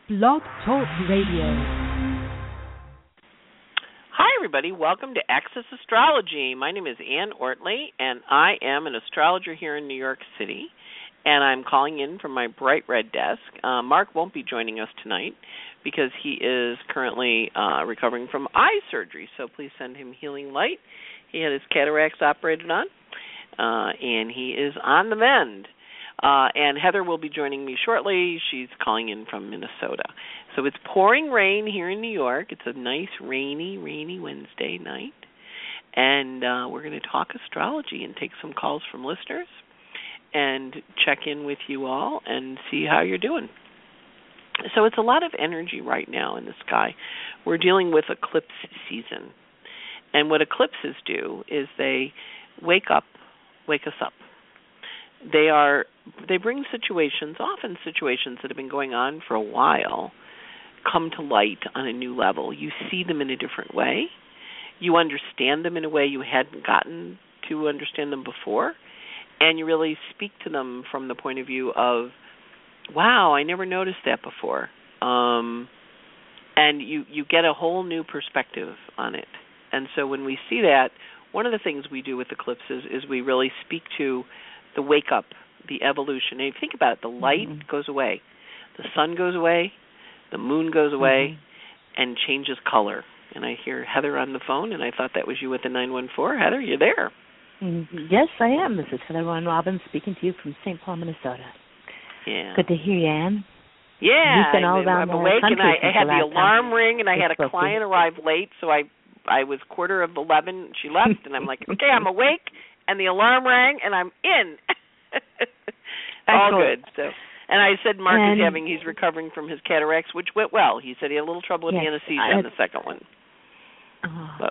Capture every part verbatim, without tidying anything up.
Blog Talk Radio. Hi, everybody. Welcome to Access Astrology. My name is Ann Ortley, and I am an astrologer here in New York City, and I'm calling in from my bright red desk. Uh, Mark won't be joining us tonight because he is currently uh, recovering from eye surgery, so please send him healing light. He had his cataracts operated on, uh, and he is on the mend. Uh, and Heather will be joining me shortly. She's calling in from Minnesota. So it's pouring rain here in New York. It's a nice, rainy, rainy Wednesday night. And uh, we're going to talk astrology and take some calls from listeners and check in with you all and see how you're doing. So it's a lot of energy right now in the sky. We're dealing with eclipse season. And what eclipses do is they wake up, wake us up. They are they bring situations, often situations that have been going on for a while, come to light on a new level. You see them in a different way. You understand them in a way you hadn't gotten to understand them before, and you really speak to them from the point of view of, wow, I never noticed that before. Um, and you, you get a whole new perspective on it. And so when we see that, one of the things we do with eclipses is we really speak to the wake-up, the evolution. And if you think about it, the light mm-hmm. goes away. The sun goes away. The moon goes away mm-hmm. and changes color. And I hear Heather on the phone, and I thought that was you at the nine one four. Heather, you there? Yes, I am. This is Heather Ron Robbins speaking to you from Saint Paul, Minnesota. Yeah. Good to hear you, Ann. Yeah. You've been all I'm, around I'm the awake, and I, I had the alarm time. ring, and I had a client arrive late, so I I was quarter of eleven. She left, and I'm like, okay, I'm awake. And the alarm rang, and I'm in. All good. So, and I said Mark and is having, he's recovering from his cataracts, which went well. He said he had a little trouble with yes, anesthesia I, on the second one. Uh, but.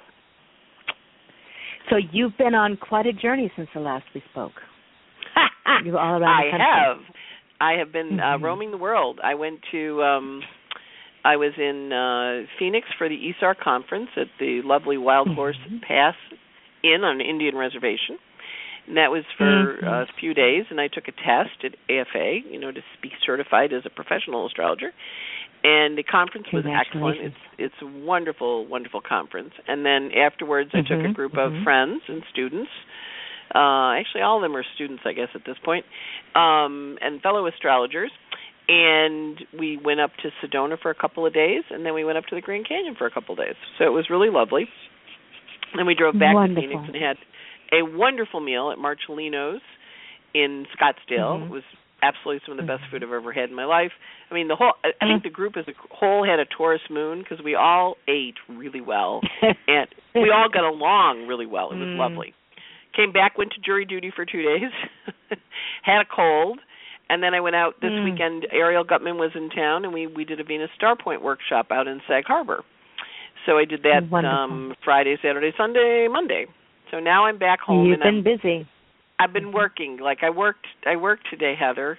So you've been on quite a journey since the last we spoke. You're all around the country. I have. I have been mm-hmm. uh, roaming the world. I went to, um, I was in uh, Phoenix for the E S A R conference at the lovely Wild Horse mm-hmm. Pass Inn on an Indian reservation. And that was for mm-hmm. a few days, and I took a test at A F A, you know, to be certified as a professional astrologer. And the conference was excellent. It's it's a wonderful, wonderful conference. And then afterwards, I mm-hmm. took a group mm-hmm. of friends and students. Uh, actually, all of them are students, I guess, at this point, um, and fellow astrologers. And we went up to Sedona for a couple of days, and then we went up to the Grand Canyon for a couple of days. So it was really lovely. Then we drove back wonderful. to Phoenix and had a wonderful meal at Marcellino's in Scottsdale. Mm-hmm. It was absolutely some of the best food I've ever had in my life. I mean, the whole I, I think the group as a whole had a Taurus moon because we all ate really well, and we all got along really well. It was mm. lovely. Came back, went to jury duty for two days, had a cold, and then I went out this mm. weekend. Ariel Gutman was in town, and we, we did a Venus Star Point workshop out in Sag Harbor. So I did that um, Friday, Saturday, Sunday, Monday. So now I'm back home. You've and been I'm, busy. I've been working. Like I worked. I worked today, Heather.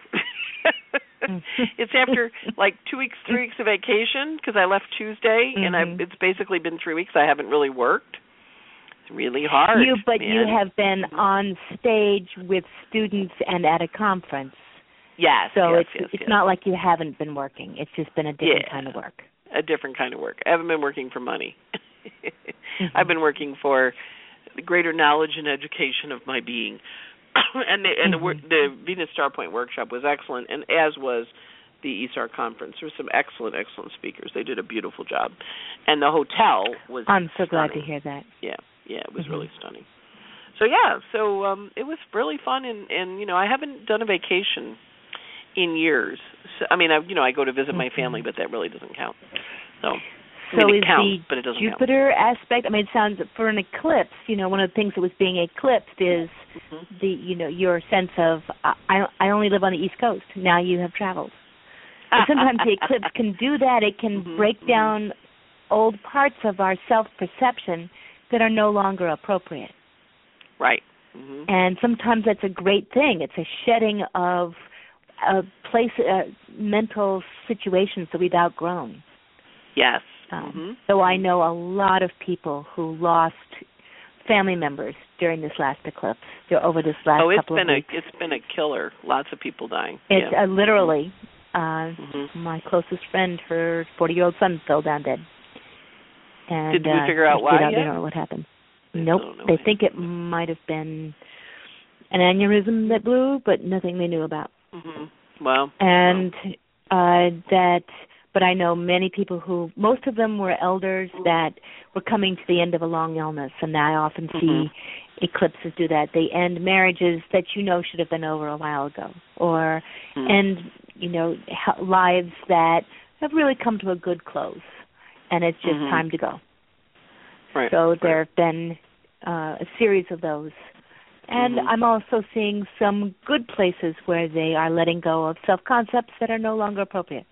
It's after like two weeks, three weeks of vacation because I left Tuesday, mm-hmm. and I, it's basically been three weeks. I haven't really worked. It's really hard. You, but man. you have been on stage with students and at a conference. Yes. So yes, it's yes, it's yes. not like you haven't been working. It's just been a different yeah. kind of work. A different kind of work. I haven't been working for money. I've been working for the greater knowledge and education of my being. and the, and mm-hmm. the, the Venus Star Point workshop was excellent, and as was the E S A R conference. There were some excellent, excellent speakers. They did a beautiful job. And the hotel was I'm so stunning. glad to hear that. Yeah, yeah, it was mm-hmm. really stunning. So, yeah, so um, it was really fun, and, and, you know, I haven't done a vacation in years. So, I mean, I, you know, I go to visit mm-hmm. my family, but that really doesn't count. So, I so mean, is it counts, the but it doesn't Jupiter count. aspect, I mean, it sounds, for an eclipse, you know, one of the things that was being eclipsed is mm-hmm. the, you know, your sense of, I, I only live on the East Coast. Now you have traveled. But sometimes the eclipse can do that. It can mm-hmm. break down old parts of our self-perception that are no longer appropriate. Right. Mm-hmm. And sometimes that's a great thing. It's a shedding of a place, uh, mental situations that we've outgrown. Yes. Um, mm-hmm. So I know a lot of people who lost family members during this last eclipse, over this last oh, it's couple been of weeks. a it's been a killer. Lots of people dying. It's yeah. uh, literally, Uh, mm-hmm. My closest friend, her forty-year-old son fell down dead. And, Did we uh, figure out why out, yet? They don't know what happened. They nope. They think it might have been an aneurysm that blew, but nothing they knew about. Mm-hmm. Wow. And wow. Uh, that, but I know many people who, most of them were elders that were coming to the end of a long illness, and I often see mm-hmm. eclipses do that. They end marriages that you know should have been over a while ago, or mm-hmm. end, you know, lives that have really come to a good close, and it's just mm-hmm. time to go. Right. So right. there have been uh, a series of those. And mm-hmm. I'm also seeing some good places where they are letting go of self-concepts that are no longer appropriate.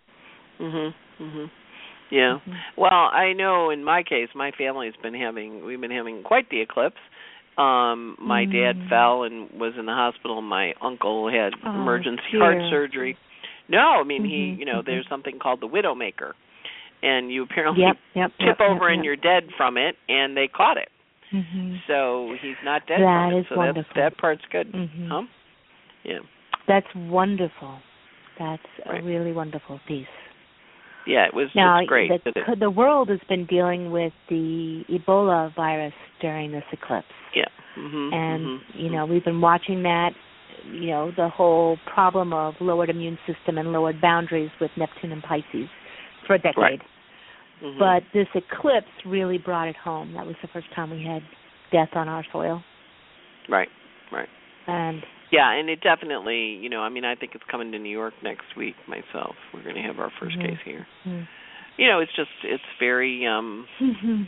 Mhm. Mhm. Yeah. Mm-hmm. Well, I know in my case, my family's been having we've been having quite the eclipse. Um, my mm. dad fell and was in the hospital. My uncle had oh, emergency dear. heart surgery. No, I mean mm-hmm. he, you know, mm-hmm. there's something called the Widowmaker, and you apparently yep, yep, tip yep, over yep, and yep. you're dead from it, and they caught it. Mm-hmm. So he's not dead that from it. Is so wonderful. That, that part's good. Mm-hmm. Huh? Yeah. That's wonderful. That's right. a really wonderful piece. Yeah, it was now, it's great. The, it, the world has been dealing with the Ebola virus during this eclipse. Yeah. Mm-hmm, and, mm-hmm, you know, we've been watching that, you know, the whole problem of lowered immune system and lowered boundaries with Neptune and Pisces for a decade. Right. Mm-hmm. But this eclipse really brought it home. That was the first time we had death on our soil. Right, right. And yeah, and it definitely, you know, I mean, I think it's coming to New York next week myself. We're going to have our first mm-hmm. case here. Mm-hmm. You know, it's just, it's very, um, mm-hmm.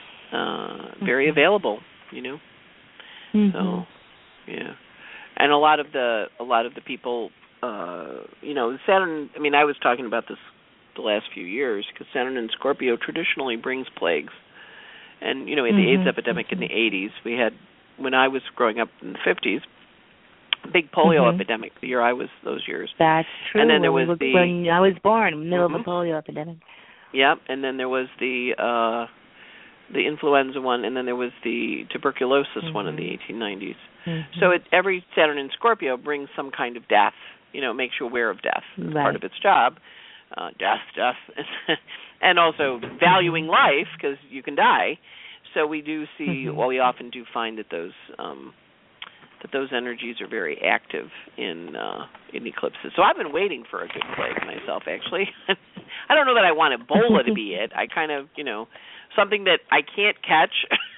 uh, very mm-hmm. available, you know. Mm-hmm. So, yeah. And a lot of the, a lot of the people, uh, you know, Saturn, I mean, I was talking about this the last few years, because Saturn in Scorpio traditionally brings plagues. And, you know, we had the mm-hmm. AIDS epidemic in the eighties. We had, when I was growing up in the fifties, big polio mm-hmm. epidemic, the year I was those years. That's true. And then there was when, the... When I was born, middle mm-hmm. of a polio epidemic. Yep, and then there was the uh, the influenza one, and then there was the tuberculosis mm-hmm. one in the eighteen nineties. Mm-hmm. So it, every Saturn in Scorpio brings some kind of death, you know, makes you aware of death. It's right. part of its job. Uh, death, death, and also valuing life, because you can die. So we do see, mm-hmm. well, we often do find that those um, that those energies are very active in uh, in eclipses. So I've been waiting for a good plague myself, actually. I don't know that I want Ebola to be it. I kind of, you know, something that I can't catch,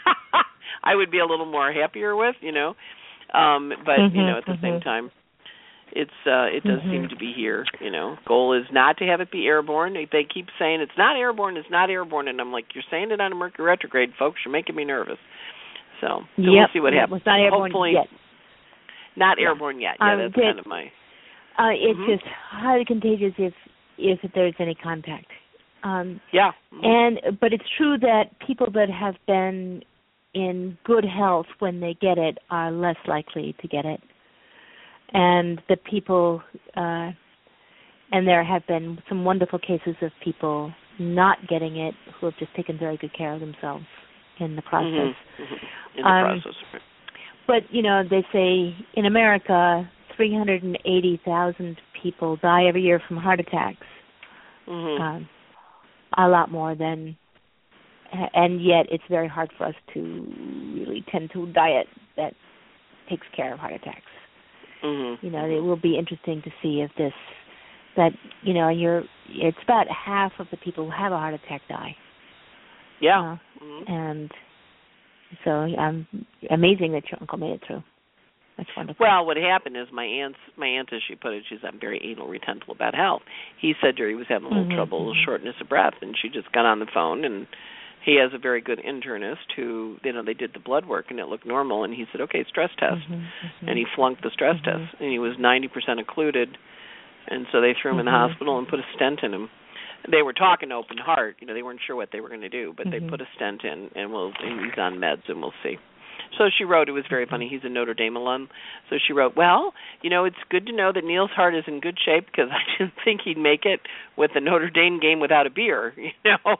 I would be a little more happier with, you know. Um, but, mm-hmm, you know, at the mm-hmm. same time, it's uh, it does mm-hmm. seem to be here, you know. Goal is not to have it be airborne. They, they keep saying it's not airborne, it's not airborne, and I'm like, you're saying it on a Mercury retrograde, folks. You're making me nervous. So, so yep. we'll see what yep. happens. It's not airborne Hopefully, yet. Not yeah. airborne yet. Yeah, um, that's did, kind of my... Uh, it's mm-hmm. just highly contagious if if there's any contact. Um, yeah. Mm-hmm. And but it's true that people that have been in good health when they get it are less likely to get it. And the people, uh, and there have been some wonderful cases of people not getting it who have just taken very good care of themselves in the process. Mm-hmm. Mm-hmm. In the um, process, right. But, you know, they say in America, three hundred eighty thousand people die every year from heart attacks. Mm-hmm. Um, a lot more than, and yet it's very hard for us to really tend to a diet that takes care of heart attacks. Mm-hmm. You know, it will be interesting to see if this, that, you know, you're, it's about half of the people who have a heart attack die. Yeah. Uh, mm-hmm. And so um, amazing that your uncle made it through. That's wonderful. Well, what happened is my aunt, my aunt, as she put it, she's I'm very anal retentive about health. He said to her he was having a little mm-hmm. trouble, shortness of breath, and she just got on the phone, and he has a very good internist who, you know, they did the blood work and it looked normal, and he said, okay, stress test, mm-hmm. Mm-hmm. and he flunked the stress mm-hmm. test, and he was ninety percent occluded, and so they threw him mm-hmm. in the hospital and put a stent in him. They were talking open heart, you know, they weren't sure what they were going to do, but mm-hmm. they put a stent in, and we'll, and he's on meds, and we'll see. So she wrote, it was very funny, he's a Notre Dame alum, so she wrote, well, you know, it's good to know that Neil's heart is in good shape because I didn't think he'd make it with the Notre Dame game without a beer, you know,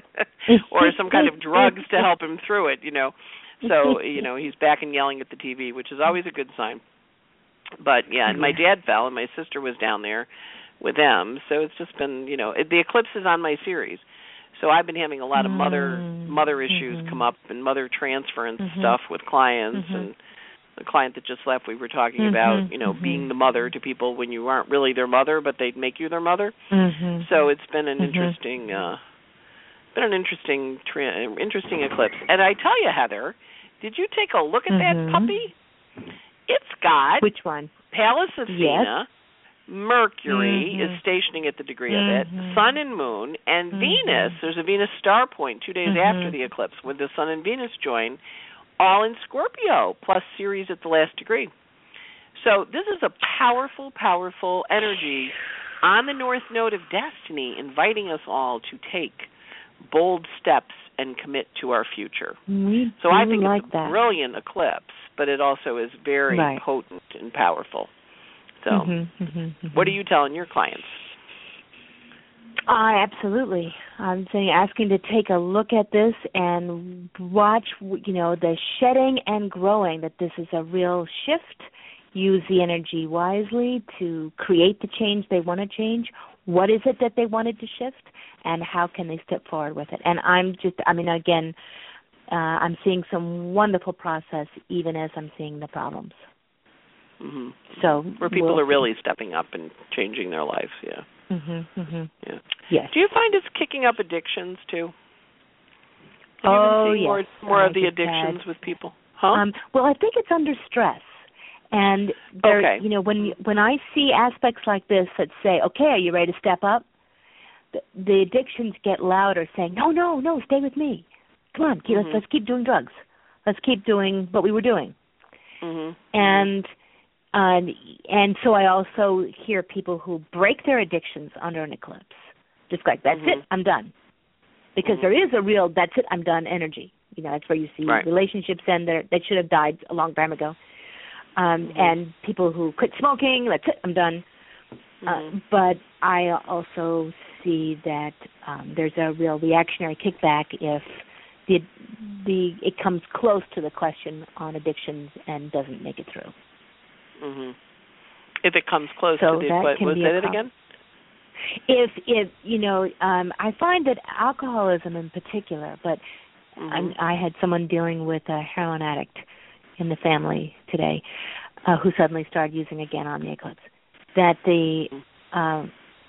or some kind of drugs to help him through it, you know. So, you know, he's back and yelling at the T V, which is always a good sign. But, yeah, and my dad fell, and my sister was down there with them. So it's just been, you know, it, the eclipse is on my series. So I've been having a lot of mother mm-hmm. mother issues mm-hmm. come up and mother transference mm-hmm. stuff with clients. Mm-hmm. And the client that just left, we were talking mm-hmm. about, you know, mm-hmm. being the mother to people when you aren't really their mother, but they make you their mother. Mm-hmm. So it's been an mm-hmm. interesting, uh, been an interesting, tra- interesting eclipse. And I tell you, Heather, did you take a look at mm-hmm. that puppy? It's got which one? Pallas Athena. Yes. Mercury mm-hmm. is stationing at the degree mm-hmm. of it, Sun and Moon, and mm-hmm. Venus, there's a Venus star point two days mm-hmm. after the eclipse when the Sun and Venus join, all in Scorpio, plus Ceres at the last degree. So this is a powerful, powerful energy on the North Node of Destiny, inviting us all to take bold steps and commit to our future. We so I think like it's a that. brilliant eclipse, but it also is very right. potent and powerful. So, mm-hmm, mm-hmm, mm-hmm. what are you telling your clients? Uh, absolutely. I'm saying, asking to take a look at this and watch, you know, the shedding and growing, that this is a real shift. Use the energy wisely to create the change they want to change. What is it that they wanted to shift, and how can they step forward with it? And I'm just, I mean, again, uh, I'm seeing some wonderful process even as I'm seeing the problems. Mm-hmm. So where people we'll are really stepping up and changing their lives, yeah. Mm-hmm, mm-hmm. Yeah. Yes. Do you find it's kicking up addictions too? Have oh, you been seeing yes. more, more I of the addictions had, with people? Huh? Um, well, I think it's under stress. And there, okay. you know, when you, when I see aspects like this that say, "Okay, are you ready to step up?" The, the addictions get louder, saying, "No, no, no, stay with me. Come on, keep, mm-hmm. let's let's keep doing drugs. Let's keep doing what we were doing." Mm-hmm. And um, and so I also hear people who break their addictions under an eclipse, just like, "That's mm-hmm. it, I'm done," because mm-hmm. there is a real "that's it, I'm done" energy. You know, that's where you see right. relationships end there that should have died a long time ago. Um, mm-hmm. and people who quit smoking, that's it, I'm done. Mm-hmm. Uh, but I also see that um, there's a real reactionary kickback if the the it comes close to the question on addictions and doesn't make it through. Mm-hmm. If it comes close so to the that what can was be that a it again? If if you know, um, I find that alcoholism in particular, but mm-hmm. I'm, I had someone dealing with a heroin addict in the family today, uh, who suddenly started using again on the eclipse. That the um,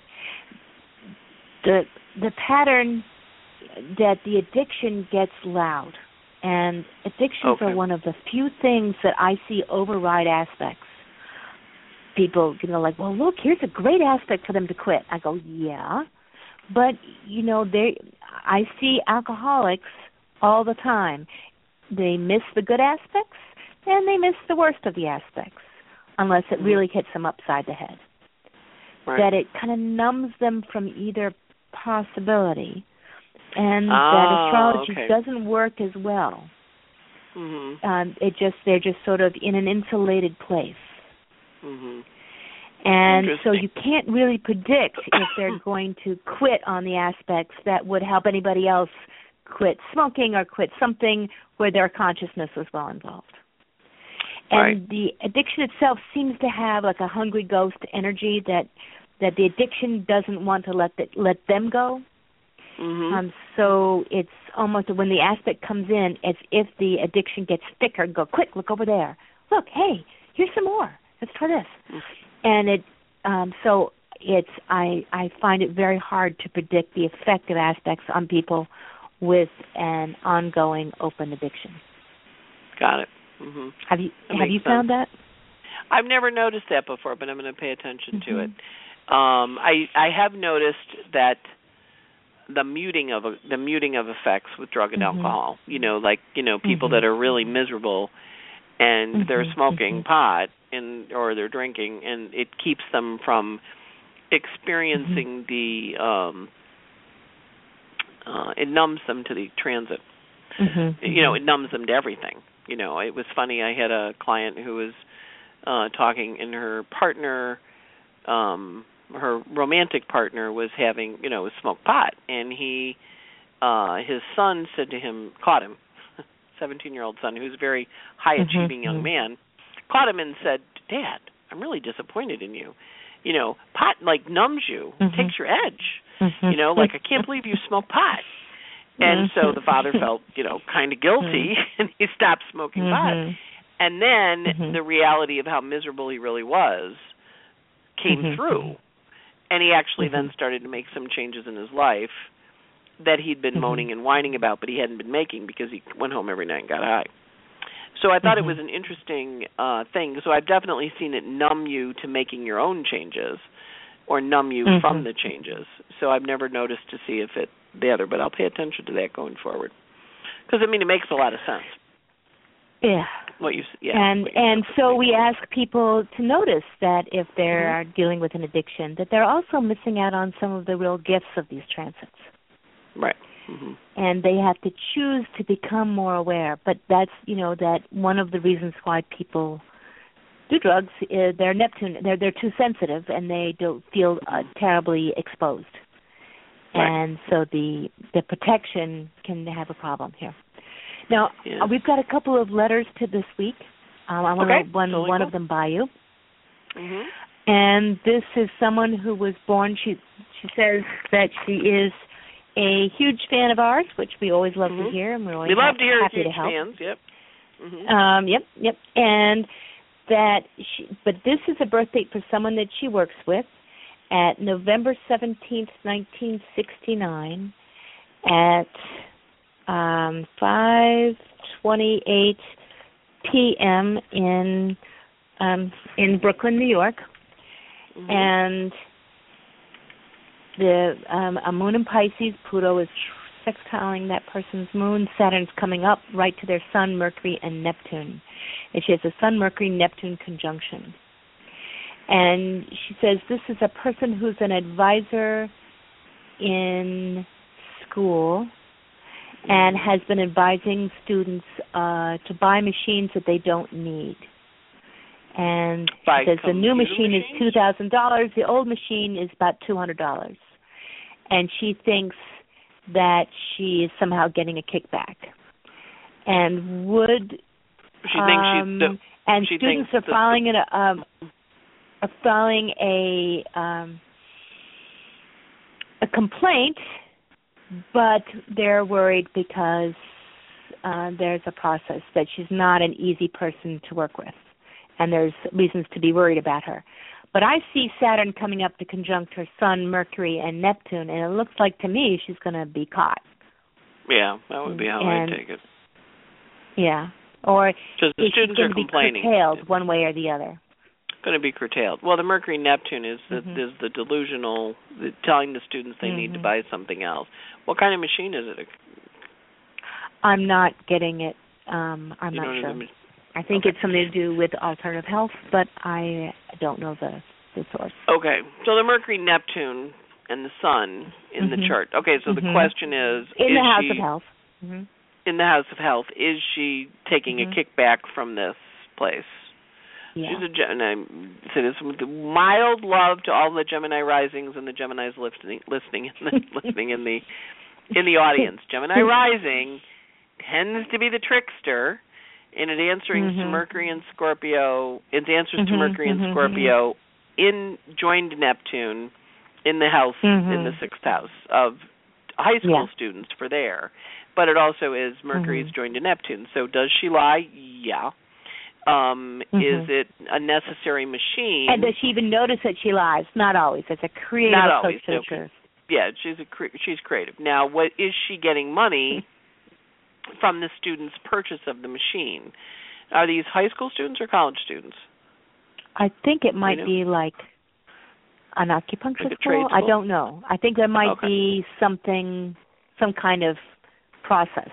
the the pattern that the addiction gets loud, and addictions okay. are one of the few things that I see override aspects. People, you know, like, well, look, here's a great aspect for them to quit. I go, yeah, but you know, they, I see alcoholics all the time. They miss the good aspects, and they miss the worst of the aspects, unless it mm-hmm. really hits them upside the head. Right. That it kind of numbs them from either possibility, and oh, that astrology okay. doesn't work as well. Mm-hmm. Um, it just they're just sort of in an insulated place, mm-hmm. and so you can't really predict if they're going to quit on the aspects that would help anybody else quit smoking or quit something where their consciousness was well involved. And right. the addiction itself seems to have like a hungry ghost energy that that the addiction doesn't want to let the, let them go. Mm-hmm. Um, so it's almost when the aspect comes in, it's if the addiction gets thicker, go quick, look over there. Look, hey, here's some more. Let's try this. Mm-hmm. And it um, so it's I I find it very hard to predict the effect of aspects on people with an ongoing open addiction. Got it. Mm-hmm. Have you that have you sense. found that? I've never noticed that before, but I'm going to pay attention mm-hmm. to it. Um, I I have noticed that the muting of a, the muting of effects with drug and mm-hmm. alcohol. You know, like you know people mm-hmm. that are really miserable and mm-hmm. they're smoking mm-hmm. pot and or they're drinking, and it keeps them from experiencing mm-hmm. the. Um, uh, it numbs them to the transit. Mm-hmm. You know, it numbs them to everything. You know, it was funny. I had a client who was uh, talking, and her partner, um, her romantic partner, was having, you know, was smoked pot, and he, uh, his son said to him, caught him, seventeen-year-old son, who's a very high-achieving mm-hmm. young man, caught him and said, "Dad, I'm really disappointed in you." you know, pot like numbs you, mm-hmm. takes your edge. Mm-hmm. You know, like, I can't believe you smoke pot. And so the father felt, you know, kind of guilty, mm-hmm. and he stopped smoking mm-hmm. pot. And then mm-hmm. the reality of how miserable he really was came mm-hmm. through. And he actually mm-hmm. then started to make some changes in his life that he'd been mm-hmm. moaning and whining about, but he hadn't been making because he went home every night and got high. So I thought mm-hmm. it was an interesting uh, thing. So I've definitely seen it numb you to making your own changes or numb you mm-hmm. from the changes. So I've never noticed to see if it the other, but I'll pay attention to that going forward. Because, I mean, it makes a lot of sense. Yeah. What you, yeah. And and so we ask people to notice that if they are mm-hmm. dealing with an addiction, that they're also missing out on some of the real gifts of these transits. Right. Mm-hmm. And they have to choose to become more aware. But that's, you know, that one of the reasons why people do drugs is they're Neptune, they're they're too sensitive, and they don't feel uh, terribly exposed. Right. And so the the protection can have a problem here. Now, yeah. uh, we've got a couple of letters to this week. Um, I want okay. to run totally one cool. of them by you. Mm-hmm. And this is someone who was born, she she says that she is a huge fan of ours, which we always love mm-hmm. to hear, and we're always we love happy, to hear happy huge to help. fans, yep. Mm-hmm. Um, yep, yep. And that she, but this is a birth date for someone that she works with at November seventeenth, nineteen sixty-nine, at um, five twenty-eight p.m. in um, in Brooklyn, New York, mm-hmm. and the um, a moon in Pisces. Pluto is sextiling that person's moon. Saturn's coming up right to their Sun, Mercury, and Neptune, and she has a Sun, Mercury, Neptune conjunction. And she says this is a person who's an advisor in school and has been advising students uh, to buy machines that they don't need. And buy she says the new machine machines? is two thousand dollars. The old machine is about two hundred dollars. And she thinks that she is somehow getting a kickback. And would... She um, thinks she's... The, and she students thinks are filing it... Um, are filing a um, a complaint, but they're worried because uh, there's a process that she's not an easy person to work with, and there's reasons to be worried about her. But I see Saturn coming up to conjunct her Sun, Mercury, and Neptune, and it looks like to me she's going to be caught. Yeah, that would be how and, I take it. Yeah, or the is she going to be complaining. curtailed one way or the other? Going to be curtailed. Well, the Mercury Neptune is the mm-hmm. is the delusional, the, telling the students they mm-hmm. need to buy something else. What kind of machine is it? I'm not getting it. Um, I'm you not sure. The, I think okay. it's something to do with alternative health, but I don't know the the source. Okay, so the Mercury Neptune and the Sun in mm-hmm. the chart. Okay, so mm-hmm. the question is: in is the House she, of Health. Mm-hmm. In the House of Health, is she taking mm-hmm. a kickback from this place? Yeah. She's a Gemini citizen with mild love to all the Gemini risings and the Gemini's listening, listening, in the, listening in the in the audience. Gemini rising tends to be the trickster, and it answering mm-hmm. to Mercury and Scorpio. It answers mm-hmm. to Mercury and mm-hmm. Scorpio in joined Neptune in the house mm-hmm. in in the sixth house of high school yeah. students for there. But it also is Mercury's mm-hmm. joined to Neptune. So does she lie? Yeah. Um, mm-hmm. Is it a necessary machine? And does she even notice that she lies? Not always. It's a creative Not approach always. to the No. truth. Yeah, she's a cre- she's creative. Now, what is she getting money from the students' purchase of the machine? Are these high school students or college students? I think it might you know? be like an acupuncture like a school. trade I school? don't know. I think there might okay. be something, some kind of process.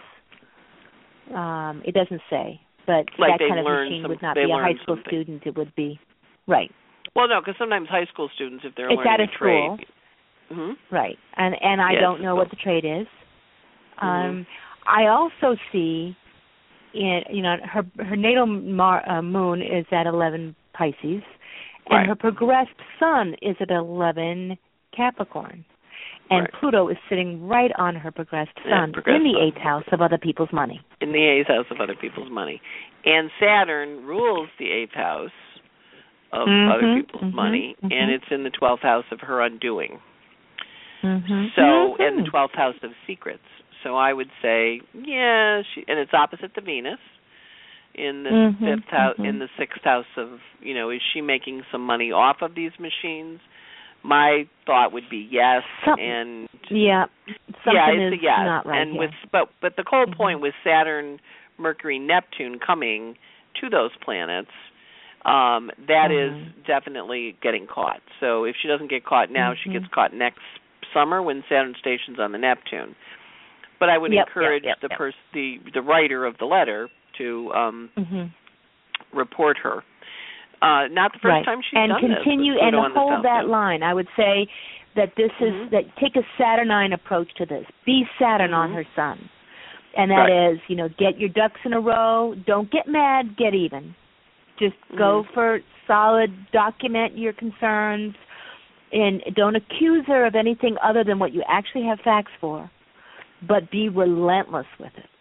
Um, it doesn't say. But like that kind of learn machine some, would not be a high school something. student. It would be, right. Well, no, because sometimes high school students, if they're it's learning at a, a trade. School. Mm-hmm. Right. And and I yes, don't know so. what the trade is. Mm-hmm. Um, I also see, in, you know, her her natal mar, uh, moon is at eleven Pisces, and right. her progressed sun is at eleven Capricorn. And right. Pluto is sitting right on her progressed sun yeah, progressed in the sun. eighth house of other people's money. In the eighth house of other people's money. And Saturn rules the eighth house of mm-hmm, other people's mm-hmm, money, mm-hmm. and it's in the twelfth house of her undoing. Mm-hmm. So, mm-hmm. and the twelfth house of secrets. So I would say, yeah, she, and it's opposite the Venus in the mm-hmm, fifth house, mm-hmm. in the sixth house of, you know, is she making some money off of these machines? My thought would be yes, Something, and yeah, something yeah, it's is a yes. not right and here. with but but the whole mm-hmm. point with Saturn, Mercury, Neptune coming to those planets, um, that mm-hmm. is definitely getting caught. So if she doesn't get caught now, mm-hmm. she gets caught next summer when Saturn stations on the Neptune. But I would yep, encourage yep, yep, the yep. pers- the the writer of the letter to um, mm-hmm. report her. Uh, not the first right. time she's and done continue this. And on hold the that line. I would say that this mm-hmm. is that take a Saturnine approach to this. Be Saturn mm-hmm. on her sun, and that right. is, you know, get your ducks in a row. Don't get mad. Get even. Just mm-hmm. go for solid. Document your concerns, and don't accuse her of anything other than what you actually have facts for. But be relentless with it.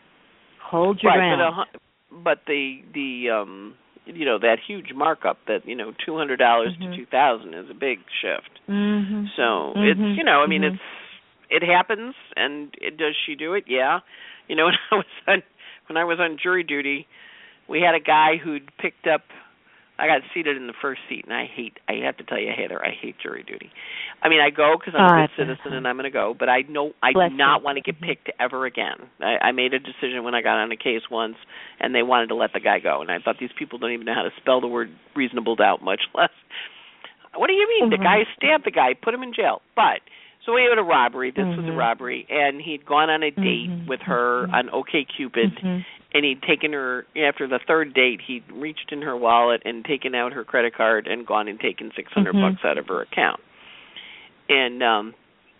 Hold your right, ground. But, uh, but the the um. you know, that huge markup that, you know, two hundred dollars mm-hmm. to two thousand dollars is a big shift. Mm-hmm. So mm-hmm. it's, you know, I mean, mm-hmm. it's, it happens, and it, does she do it? Yeah. You know, when I was on, when I was on jury duty, we had a guy who'd picked up, I got seated in the first seat, and I hate, I have to tell you, Heather, I hate jury duty. I mean, I go because I'm a oh, good citizen and I'm going to go, but I know I Bless do not you. want to get picked ever again. I, I made a decision when I got on a case once, and they wanted to let the guy go, and I thought these people don't even know how to spell the word reasonable doubt, much less. What do you mean? Mm-hmm. The guy stabbed the guy, put him in jail. But so we had a robbery. This mm-hmm. was a robbery, and he'd gone on a date mm-hmm. with her mm-hmm. on OkCupid. Mm-hmm. And he'd taken her, after the third date, he'd reached in her wallet and taken out her credit card and gone and taken six hundred mm-hmm. bucks out of her account. And um,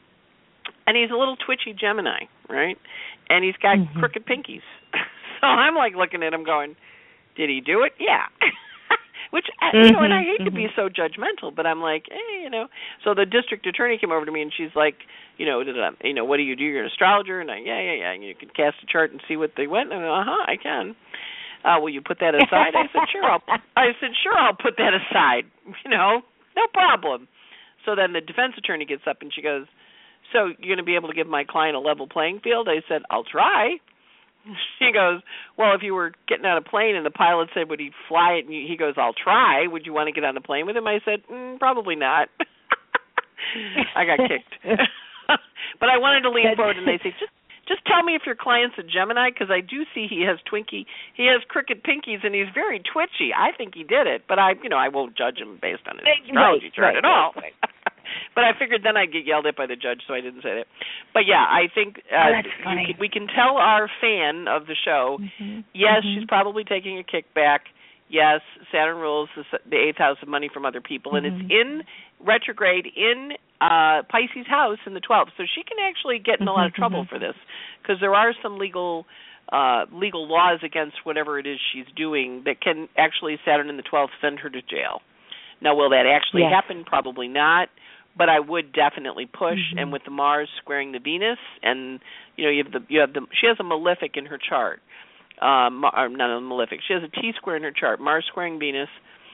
and he's a little twitchy Gemini, right? And he's got mm-hmm. crooked pinkies. So I'm like looking at him going, did he do it? Yeah. Which, mm-hmm. you know, and I hate mm-hmm. to be so judgmental, but I'm like, hey, you know. So the district attorney came over to me, and she's like, you know, did I, you know, what do you do? You're an astrologer? And I, yeah, yeah, yeah. And you can cast a chart and see what they went. And I go, uh-huh, I can. Uh, will you put that aside? I said, sure. I'll, I said, sure, I'll put that aside. You know, no problem. So then the defense attorney gets up, and she goes, so you're going to be able to give my client a level playing field? I said, I'll try. She goes, well, if you were getting on a plane and the pilot said, would he fly it? And he goes, I'll try. Would you want to get on a plane with him? I said, mm, probably not. I got kicked. But I wanted to lean forward and they say, just just tell me if your client's a Gemini, because I do see he has twinkie, he has crooked pinkies, and he's very twitchy. I think he did it, but I, you know, I won't judge him based on his astrology right, chart right, at all. Right, right. But I figured then I'd get yelled at by the judge, so I didn't say that. But yeah, I think uh, oh, that's funny. Can, we can tell our fan of the show, mm-hmm. yes, mm-hmm. she's probably taking a kickback. Yes, Saturn rules the, the eighth house of money from other people, and mm-hmm. it's in retrograde in uh, Pisces house in the twelfth, so she can actually get in a lot of trouble mm-hmm. for this, because there are some legal uh, legal laws against whatever it is she's doing that can actually, Saturn in the twelfth, send her to jail. Now, will that actually yes. happen? Probably not, but I would definitely push. Mm-hmm. And with the Mars squaring the Venus, and you know, you have the you have the she has a malefic in her chart. Um, or not a malefic. She has a T square in her chart, Mars squaring Venus,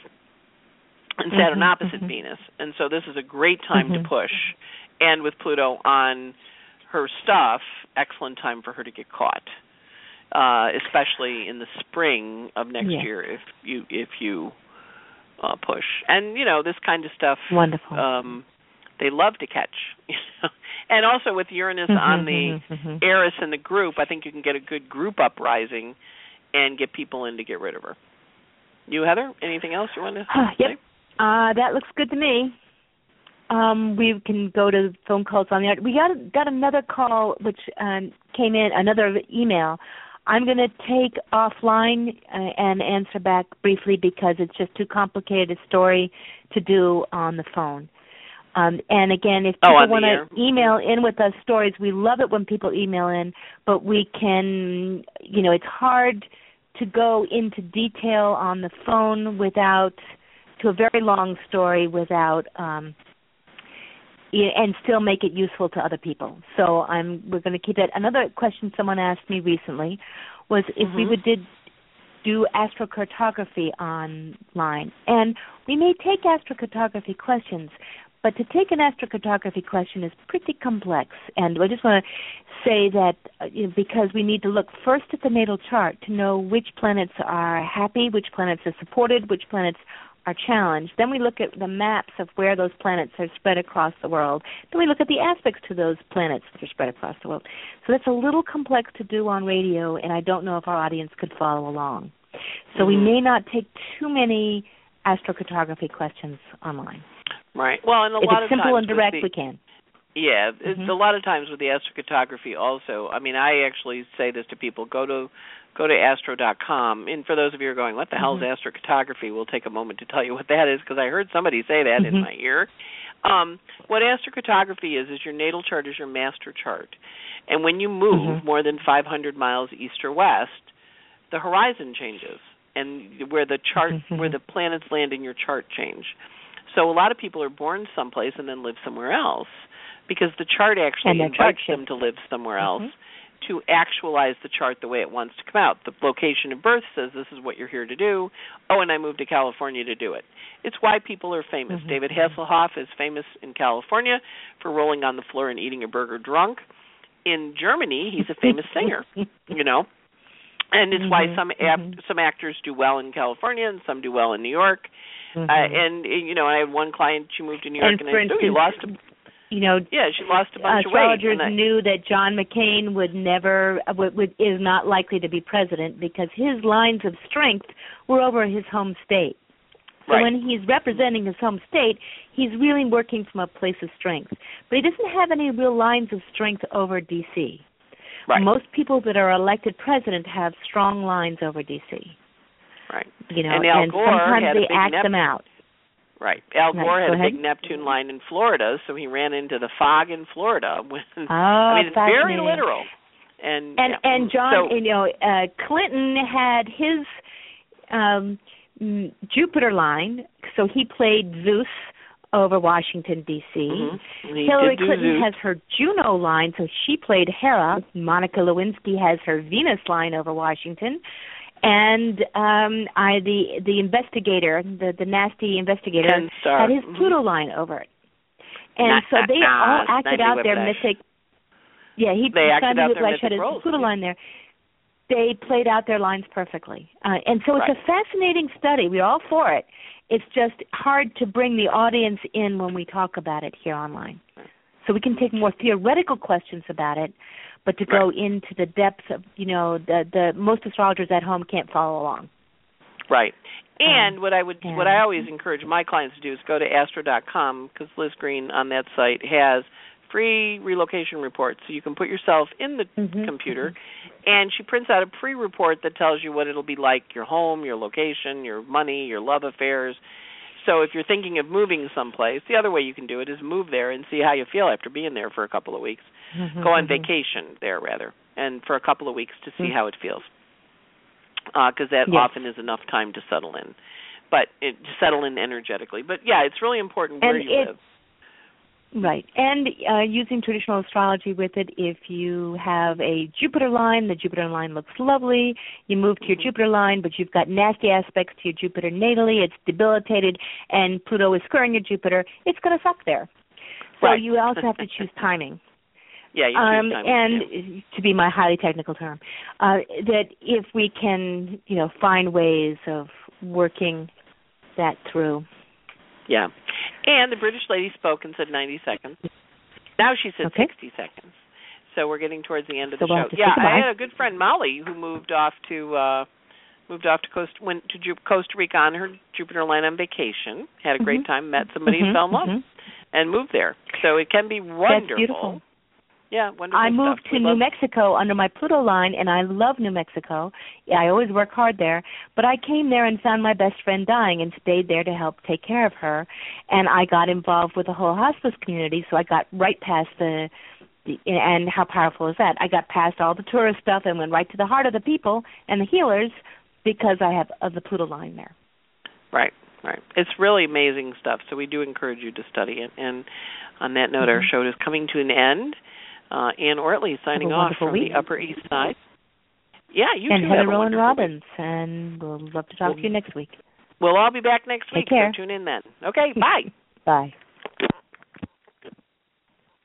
and Saturn mm-hmm, opposite mm-hmm. Venus. And so this is a great time mm-hmm. to push. And with Pluto on her stuff, excellent time for her to get caught, uh, especially in the spring of next yeah. year if you if you uh, push. And you know, this kind of stuff. Wonderful. Um, they love to catch. You know? And also with Uranus mm-hmm, on the mm-hmm. Eris in the group, I think you can get a good group uprising and get people in to get rid of her. You, Heather, anything else you want to uh, say? Yep. Uh, that looks good to me. Um, we can go to phone calls on the. We got got another call which um, came in, another email. I'm going to take offline uh, and answer back briefly because it's just too complicated a story to do on the phone. Um, and again, if people oh, want to email in with us stories, we love it when people email in, but we can, you know, it's hard to go into detail on the phone without, to a very long story without, um, and still make it useful to other people. So I'm, we're going to keep that. Another question someone asked me recently was if mm-hmm. we would did do astrocartography online. And we may take astrocartography questions, but to take an astrocartography question is pretty complex. And I just want to say that uh, you know, because we need to look first at the natal chart to know which planets are happy, which planets are supported, which planets are challenged. Then we look at the maps of where those planets are spread across the world. Then we look at the aspects to those planets that are spread across the world. So that's a little complex to do on radio, and I don't know if our audience could follow along. So mm-hmm. we may not take too many astrocartography questions online. Right. Well, and a if lot it's of simple times and direct, the, we can. Yeah, it's mm-hmm. a lot of times with the astrocartography also. I mean, I actually say this to people, go to go to astro dot com. And for those of you who are going, what the hell is mm-hmm. astrocartography? We'll take a moment to tell you what that is, because I heard somebody say that mm-hmm. in my ear. Um, what astrocartography is, is your natal chart is your master chart. And when you move mm-hmm. more than five hundred miles east or west, the horizon changes, and where the chart, mm-hmm. where the planets land in your chart change. So a lot of people are born someplace and then live somewhere else, because the chart actually invites them to live somewhere else mm-hmm. to actualize the chart the way it wants to come out. The location of birth says this is what you're here to do. Oh, and I moved to California to do it. It's why people are famous. Mm-hmm. David Hasselhoff is famous in California for rolling on the floor and eating a burger drunk. In Germany, he's a famous singer, you know. And it's mm-hmm. why some ap- mm-hmm. some actors do well in California and some do well in New York. Mm-hmm. Uh, and, you know, I had one client, she moved to New York, and, and I said, oh, you lost a You know, yeah, she lost a bunch uh, of weight. Astrologers I, knew that John McCain would never would, would, is not likely to be president because his lines of strength were over his home state. So right. when he's representing his home state, he's really working from a place of strength. But he doesn't have any real lines of strength over D C. Right. Most people that are elected president have strong lines over D C. Right. You know, and, Al and Gore sometimes had they a big act Nep- them out. Right. Al Gore right. had a ahead. big Neptune line in Florida, so he ran into the fog in Florida. When, oh, I mean, it's very fascinating. literal. And and, yeah. and John, so, you know, uh, Clinton had his um, Jupiter line, so he played Zeus over Washington, D C Mm-hmm. Hillary Clinton Zeus. has her Juno line, so she played Hera. Monica Lewinsky has her Venus line over Washington. And um, I, the the investigator, the, the nasty investigator, had his mm-hmm. Pluto line over it. And not, so they not, all not, acted out their Whiplash. mythic. Yeah, he they acted out their Whiplash had his roles. Pluto line there. They played out their lines perfectly. Uh, and so it's right. a fascinating study. We're all for it. It's just hard to bring the audience in when we talk about it here online. So we can take more theoretical questions about it, but to go right. into the depths of, you know, the the most astrologers at home can't follow along. Right. And um, what I would, yeah. what I always encourage my clients to do is go to astro dot com, because Liz Green on that site has free relocation reports, so you can put yourself in the mm-hmm. computer, and she prints out a pre-report that tells you what it'll be like, your home, your location, your money, your love affairs. So if you're thinking of moving someplace, the other way you can do it is move there and see how you feel after being there for a couple of weeks. Mm-hmm, Go on mm-hmm. vacation there, rather, and for a couple of weeks to see mm-hmm. how it feels, because uh, that yes. often is enough time to settle in, but it, to settle in energetically. But, yeah, it's really important where and you it, live. Right. And uh, using traditional astrology with it, if you have a Jupiter line, the Jupiter line looks lovely. You move to your Jupiter line, but you've got nasty aspects to your Jupiter natally. It's debilitated, and Pluto is squaring your Jupiter. It's going to suck there. So right. you also have to choose timing. Yeah, you um, choose timing. And yeah. to be my highly technical term, uh, that if we can, you know, find ways of working that through. Yeah. And the British lady spoke and said ninety seconds. Now she said okay. sixty seconds. So we're getting towards the end of so the we'll show. Yeah, I had a good friend, Molly, who moved off to uh, moved off to Coast went to Ju- Costa Rica on her Jupiter line on vacation. Had a great mm-hmm. time, met somebody mm-hmm. and fell in love, mm-hmm. and moved there. So it can be wonderful. That's beautiful. Yeah, wonderful I moved stuff. to we New love- Mexico under my Pluto line, and I love New Mexico. Yeah, I always work hard there. But I came there and found my best friend dying and stayed there to help take care of her. And I got involved with the whole hospice community, so I got right past the, the and how powerful is that? I got past all the tourist stuff and went right to the heart of the people and the healers because I have of the Pluto line there. Right, right. It's really amazing stuff, so we do encourage you to study it. And on that note, mm-hmm. our show is coming to an end. Uh, Ann Ortley signing off from week. the Upper East Side. Yeah, you and too. Heather Have a Rowan wonderful Robbins, week. And we'll love to talk we'll, to you next week. We'll all be back next Take week, care. so tune in then. Okay, bye. Bye.